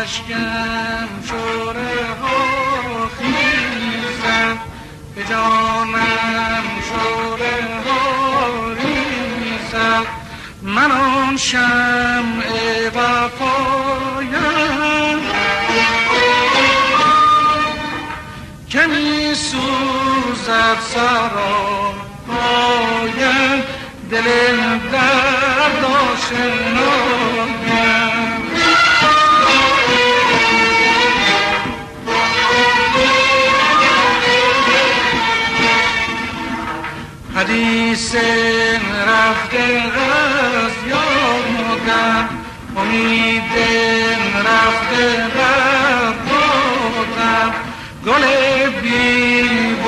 اشکم شوره ها خیزد، به جانم شوره ها ریزد. من آن شمع وفایم که می سوزد سراپایم، دل درد آشنایم. حدیث رفته از یادم، امید رفته بر بادم، گل بی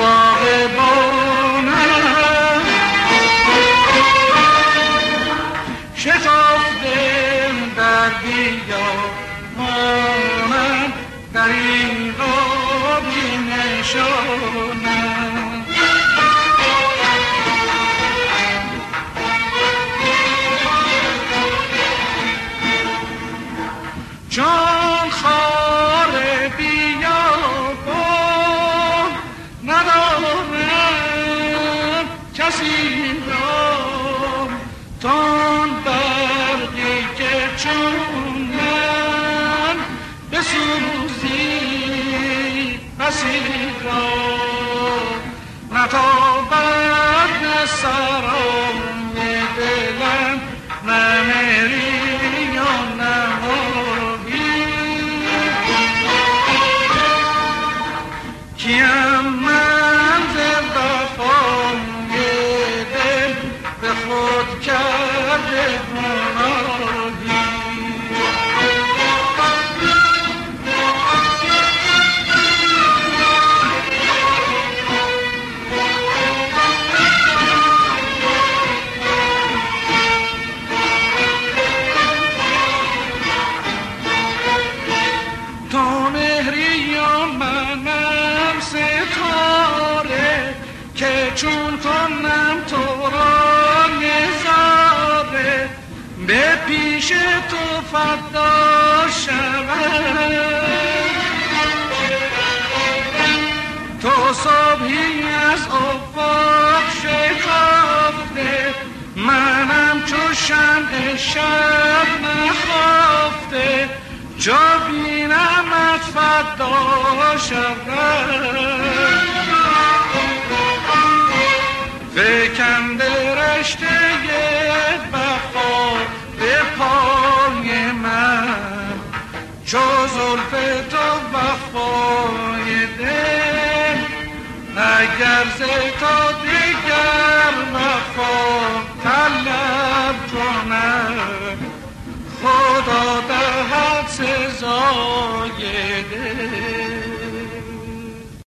باغبانم شکافته در بیابانم، دریغا بی نشانم. جان خار بیابان ندارم کسی را، تان برقی که چون من بسوزی بسی را، نتابد نه سرام دلم، نه مری یا نه کیم من ز وفای دل به خود کرده گناهی. تو مهری یا منم ستاره، که چون کنم تو را نظاره، به پیش تو فدا شود. تو صبحی از افق شکافته، منم چو شمع شب نخفته، جا بینمت فدا شود. فکنده رشته وفا به پای من، چو زلف تو وفای دل، اگر ز تو دیگر وفا طلب کنم، خدا دهد سزای دل.